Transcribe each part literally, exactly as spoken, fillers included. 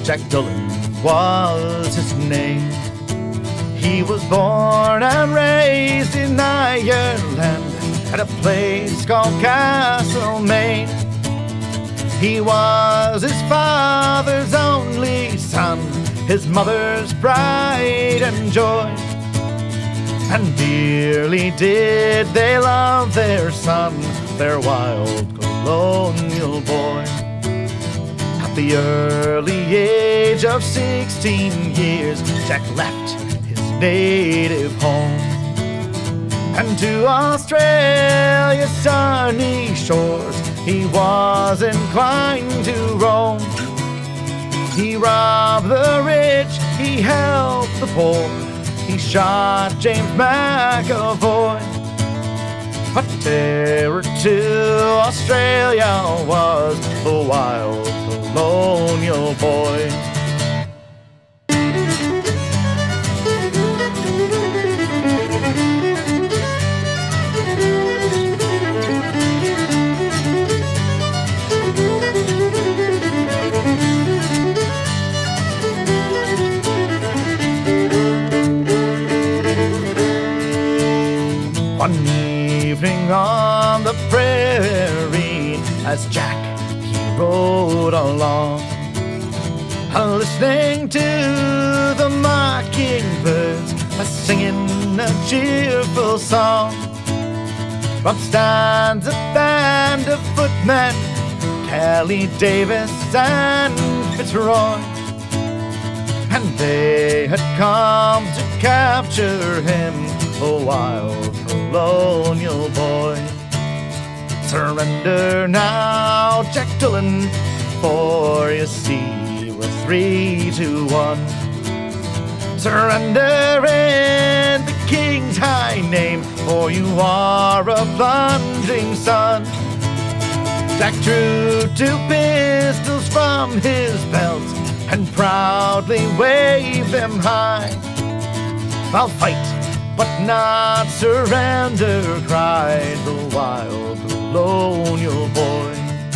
Jack Dillon was his name. He was born and raised in Ireland at a place called Castlemaine. He was his father's only son, his mother's pride and joy. And dearly did they love their son, their wild colonial boy. At the early age of sixteen years, Jack left his native home and to Australia's sunny shores he was inclined to roam. He robbed the rich, he helped the poor, he shot James McAvoy. But terror to Australia was the wild colonial boy. One evening on the prairie, as Jack he rode along, listening to the mockingbirds singing a cheerful song. Up stands a band of footmen, Kelly Davis and Fitzroy, and they had come to capture him, a wild colonial boy. Surrender now, Jack Dillon, for you see we're three to one. Surrender in the king's high name, for you are a plunging son. Jack drew two pistols from his belt and proudly waved them high. I'll fight, but not surrender, cried the wild colonial boy.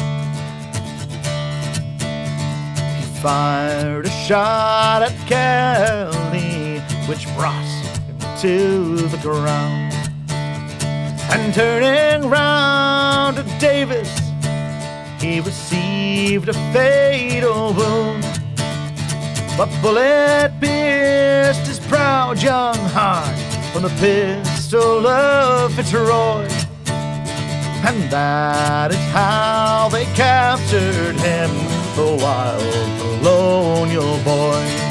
He fired a shot at Kelly, which brought him to the ground. And turning round to Davis, he received a fatal wound. A bullet pierced his proud young heart from the pistol of Fitzroy. And that is how they captured him, the wild colonial boy.